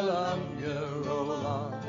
Columbia, roll on.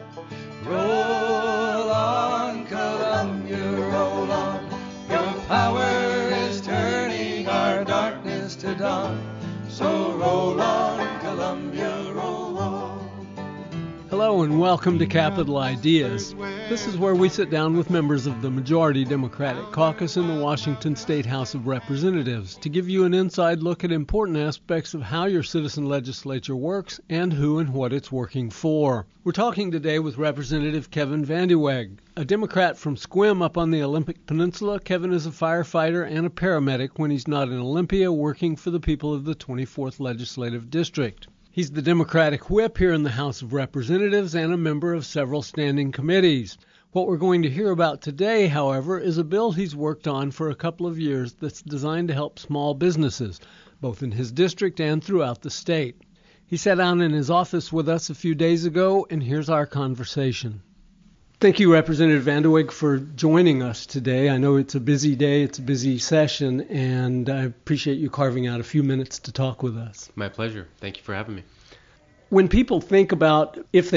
Roll on, Columbia, roll on. Your power is turning our darkness to dawn. So roll on, Columbia, roll on. Hello and welcome to Capital Ideas. This is where we sit down with members of the majority Democratic caucus in the Washington State House of Representatives to give you an inside look at important aspects of how your citizen legislature works and who and what it's working for. We're talking today with Representative Kevin VandeWeghe, a Democrat from Sequim up on the Olympic Peninsula. Kevin is a firefighter and a paramedic when he's not in Olympia working for the people of the 24th Legislative District. He's the Democratic whip here in the House of Representatives and a member of several standing committees. What we're going to hear about today, however, is a bill he's worked on for a couple of years that's designed to help small businesses, both in his district and throughout the state. He sat down in his office with us a few days ago, and here's our conversation. Thank you, Representative VandeWeghe, for joining us today. I know it's a busy day, it's a busy session, and I appreciate you carving out a few minutes to talk with us. My pleasure. Thank you for having me. When people think about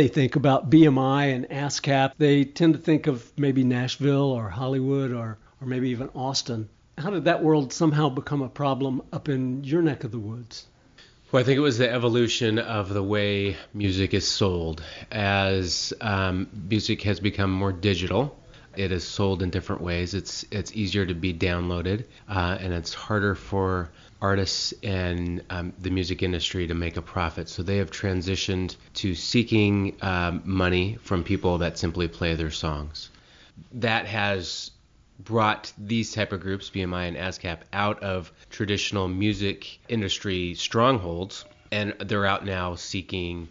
BMI and ASCAP, they tend to think of maybe Nashville or Hollywood or maybe even Austin. How did that world somehow become a problem up in your neck of the woods? Well, I think it was the evolution of the way music is sold. As music has become more digital, it is sold in different ways. It's easier to be downloaded, and it's harder for artists and the music industry to make a profit. So they have transitioned to seeking money from people that simply play their songs. That has brought these type of groups, BMI and ASCAP, out of traditional music industry strongholds, and they're out now seeking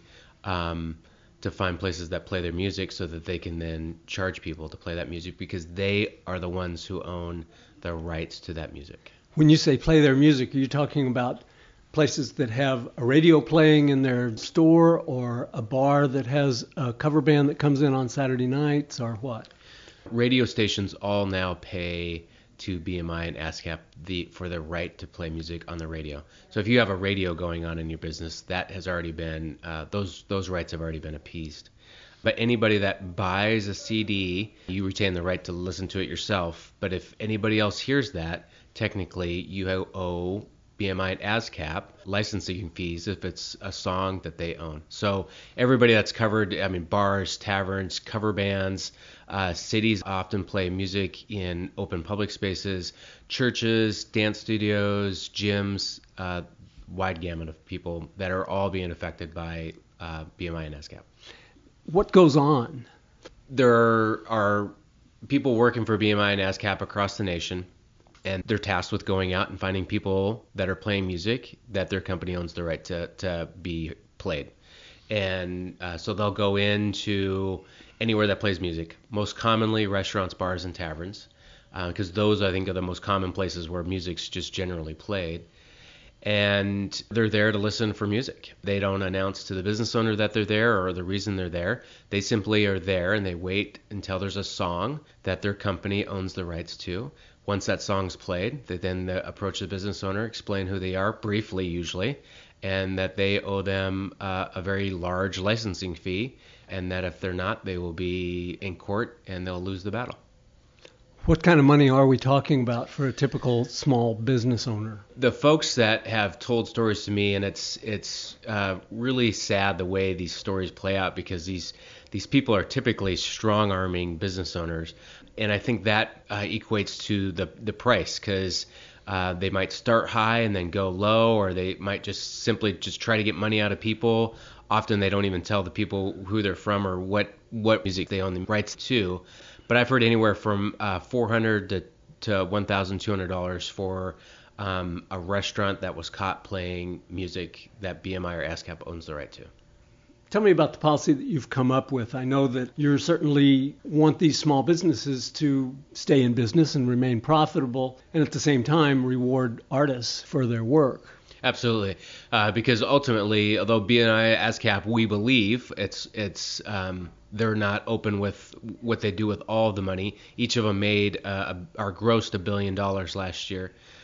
to find places that play their music so that they can then charge people to play that music because they are the ones who own the rights to that music. When you say play their music, are you talking about places that have a radio playing in their store or a bar that has a cover band that comes in on Saturday nights or what? Radio stations all now pay to BMI and ASCAP for the right to play music on the radio. So if you have a radio going on in your business, that has already been those rights have already been appeased. But anybody that buys a CD, you retain the right to listen to it yourself. But if anybody else hears that, technically you owe BMI and ASCAP licensing fees if it's a song that they own. So everybody that's covered, bars, taverns, cover bands, cities often play music in open public spaces, churches, dance studios, gyms, wide gamut of people that are all being affected by BMI and ASCAP. What goes on? There are people working for BMI and ASCAP across the nation, and they're tasked with going out and finding people that are playing music that their company owns the right to be played. And so they'll go into anywhere that plays music, most commonly restaurants, bars, and taverns, because those, I think, are the most common places where music's just generally played. And they're there to listen for music. They don't announce to the business owner that they're there or the reason they're there. They simply are there and they wait until there's a song that their company owns the rights to. Once that song's played, they then approach the business owner, explain who they are, briefly usually, and that they owe them a very large licensing fee, and that if they're not, they will be in court and they'll lose the battle. What kind of money are we talking about for a typical small business owner? The folks that have told stories to me, and it's really sad the way these stories play out because these people are typically strong-arming business owners, and I think that equates to the price because they might start high and then go low, or they might just simply try to get money out of people. Often they don't even tell the people who they're from or what music they own the rights to. But I've heard anywhere from $400 to $1,200 for a restaurant that was caught playing music that BMI or ASCAP owns the right to. Tell me about the policy that you've come up with. I know that you certainly want these small businesses to stay in business and remain profitable, and at the same time reward artists for their work. Absolutely, because ultimately, although BMI, ASCAP, we believe they're not open with what they do with all the money. Each of them made or grossed $1 billion last year.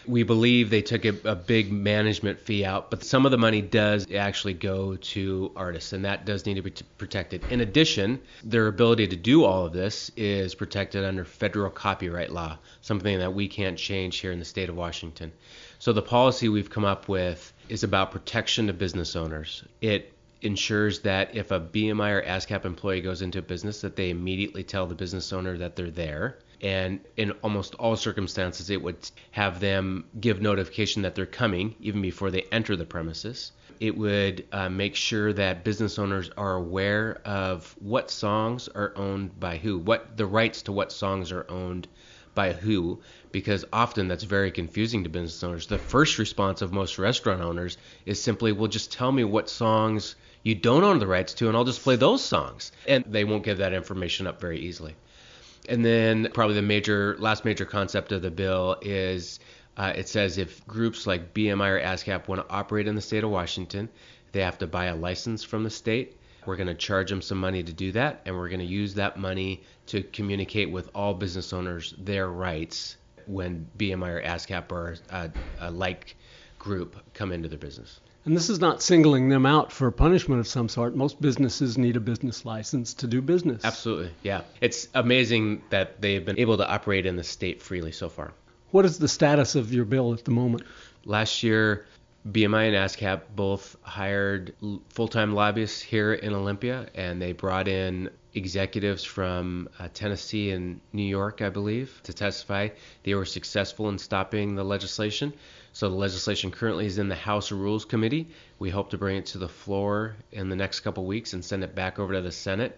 We believe they took a big management fee out, but some of the money does actually go to artists, and that does need to be protected. In addition, their ability to do all of this is protected under federal copyright law, something that we can't change here in the state of Washington. So the policy we've come up with is about protection of business owners. It ensures that if a BMI or ASCAP employee goes into a business, that they immediately tell the business owner that they're there. And in almost all circumstances, it would have them give notification that they're coming even before they enter the premises. It would make sure that business owners are aware of what songs are owned by who, what the rights to what songs are owned by who, because often that's very confusing to business owners. The first response of most restaurant owners is simply, well, just tell me what songs you don't own the rights to, and I'll just play those songs. And they won't give that information up very easily. And then probably the last major concept of the bill is it says if groups like BMI or ASCAP want to operate in the state of Washington, they have to buy a license from the state. We're going to charge them some money to do that, and we're going to use that money to communicate with all business owners their rights when BMI or ASCAP or a like group come into their business. And this is not singling them out for punishment of some sort. Most businesses need a business license to do business. Absolutely, yeah. It's amazing that they've been able to operate in the state freely so far. What is the status of your bill at the moment? Last year, BMI and ASCAP both hired full-time lobbyists here in Olympia, and they brought in executives from Tennessee and New York, I believe, to testify. They were successful in stopping the legislation. So the legislation currently is in the House Rules Committee. We hope to bring it to the floor in the next couple weeks and send it back over to the Senate,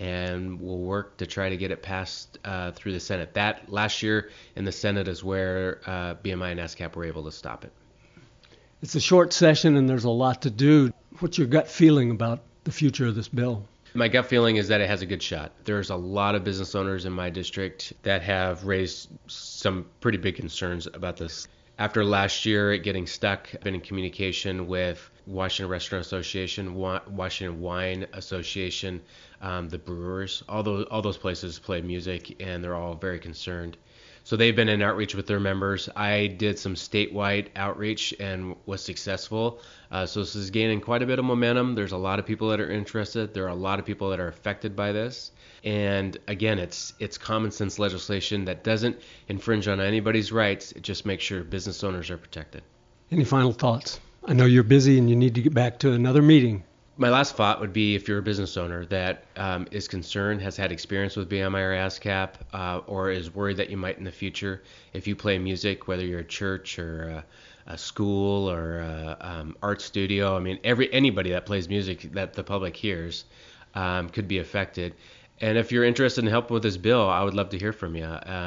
and we'll work to try to get it passed through the Senate. That last year in the Senate is where BMI and ASCAP were able to stop it. It's a short session and there's a lot to do. What's your gut feeling about the future of this bill? My gut feeling is that it has a good shot. There's a lot of business owners in my district that have raised some pretty big concerns about this. After last year, it getting stuck, I've been in communication with Washington Restaurant Association, Washington Wine Association, the brewers. All those places play music, and they're all very concerned. So they've been in outreach with their members. I did some statewide outreach and was successful. So this is gaining quite a bit of momentum. There's a lot of people that are interested. There are a lot of people that are affected by this. And again, it's common sense legislation that doesn't infringe on anybody's rights. It just makes sure business owners are protected. Any final thoughts? I know you're busy and you need to get back to another meeting. My last thought would be if you're a business owner that is concerned, has had experience with BMI or ASCAP, or is worried that you might in the future, if you play music, whether you're a church or a school or art studio, I mean, anybody that plays music that the public hears could be affected. And if you're interested in helping with this bill, I would love to hear from you.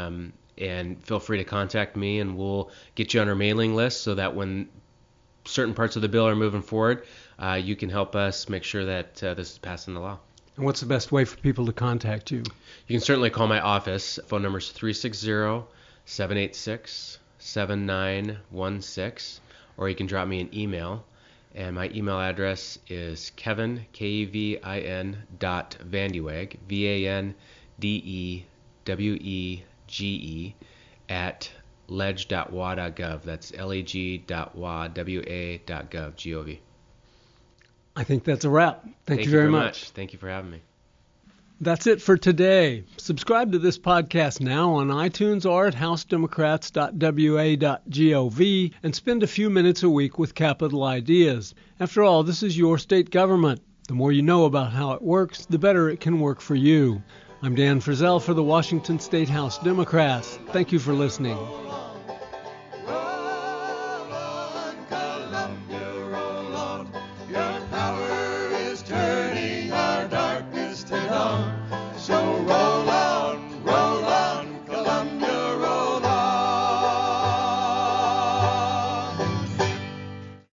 And feel free to contact me, and we'll get you on our mailing list so that when certain parts of the bill are moving forward, you can help us make sure that this is passed into law. And what's the best way for people to contact you? You can certainly call my office. Phone number is 360-786-7916, or you can drop me an email. And my email address is Kevin, Kevin, .Vandeweege, VANDEWEGE, at leg.wa.gov. That's leg.wa.gov, G-O-V. I think that's a wrap. Thank you very much. Thank you for having me. That's it for today. Subscribe to this podcast now on iTunes or at housedemocrats.wa.gov and spend a few minutes a week with Capital Ideas. After all, this is your state government. The more you know about how it works, the better it can work for you. I'm Dan Frizzell for the Washington State House Democrats. Thank you for listening.